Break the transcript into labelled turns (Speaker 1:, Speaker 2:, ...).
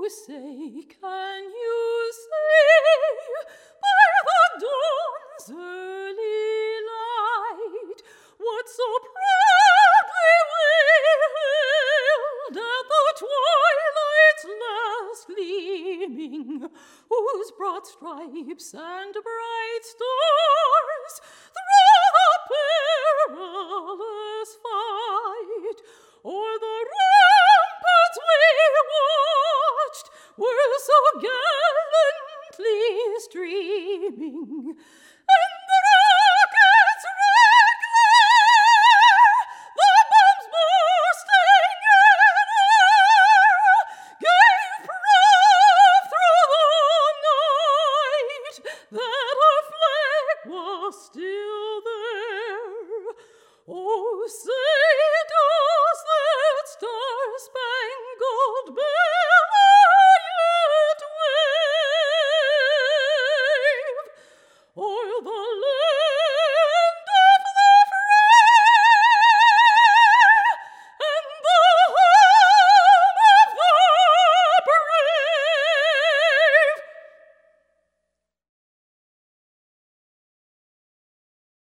Speaker 1: say, can you say, by the dawn's early light, what so proudly wailed at the twilight's last gleaming, whose broad stripes and bright stars through the perilous fight o'er the ramparts we watched were so gallantly streaming, and the rocket's red glare, the bombs bursting in air, gave proof through the night that our flag was still there. Oh, say does that star-spangled banner